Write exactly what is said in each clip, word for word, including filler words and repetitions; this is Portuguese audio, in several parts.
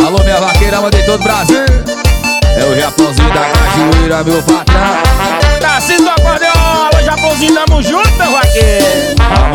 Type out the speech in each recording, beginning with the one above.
Alô, minha vaqueira de todo o Brasil. É o Japãozinho da Cajueira, meu patrão. Tarcísio do acordeão, alô, Japãozinho, tamo junto, meu vaqueiro.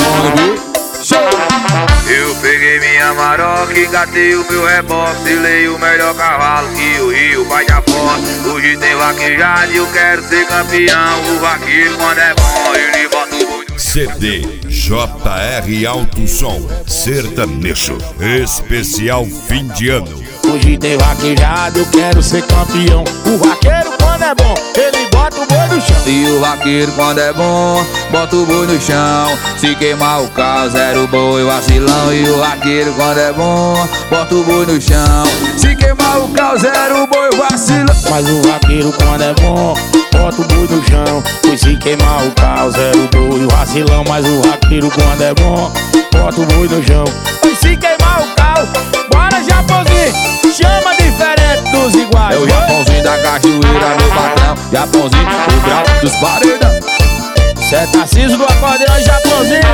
Eu peguei minha maroca, engatei o meu reboque, selei o melhor cavalo que o Rio vai de aposta. Hoje tem vaquejada e eu quero ser campeão. O vaqueiro quando é bom, ele bota o boi no C D J R Alto Som Sertanejo especial fim de ano. Hoje tem vaquejada, eu quero ser campeão. O vaqueiro quando é bom, ele bota o boi no chão. E o vaqueiro quando é bom, bota o boi no chão. Se queimar o carro, zero boi, vacilão. E o vaqueiro quando é bom, bota o boi no chão. Se queimar o carro, zero boi, vacilão. Mas o vaqueiro quando é bom, bota o boi no chão. Pois se queimar o carro, zero boi, vacilão. Mas o vaqueiro quando é bom, bota o boi no chão. Pois se queimar o carro, bora Japãozinho, chama diferente dos iguais. É o Japãozinho da Cajueira, meu patrão. Japãozinho, o grau dos paredão. Cê é Tarcísio do acordeão, Japãozinho.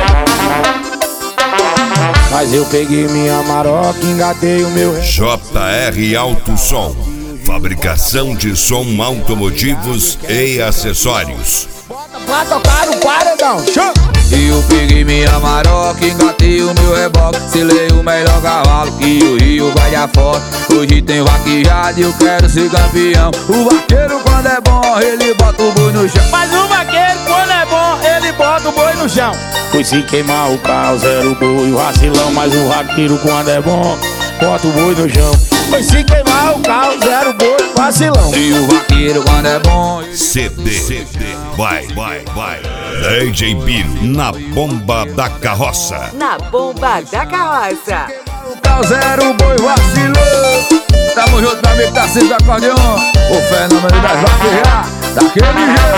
Mas eu peguei minha maroca, engatei o meu J R Alto Som, fabricação de som automotivos e acessórios. pra tocar o paredão. Show! E eu peguei minha maroca, engatei o meu reboque, selei o melhor cavalo que o Rio vai afora. Hoje tem vaquejada e eu quero ser campeão. O vaqueiro quando é bom, ele bota o boi no chão. Mas o vaqueiro quando é bom, ele bota o boi no chão. Pois se queimar o carro, zero boi, vacilão. Mas o vaqueiro quando é bom, bota o boi no chão. Pois se queimar o carro, zero boi, vacilão. E o vaqueiro quando é bom, C D, vai, vai, vai. D J Bino na bomba da carroça. Na bomba da carroça. o carro, zero boi, vacilou. Tamo junto, meu amigo Tarcísio do acordeão, o fenômeno das vaquejadas, daquele jeito.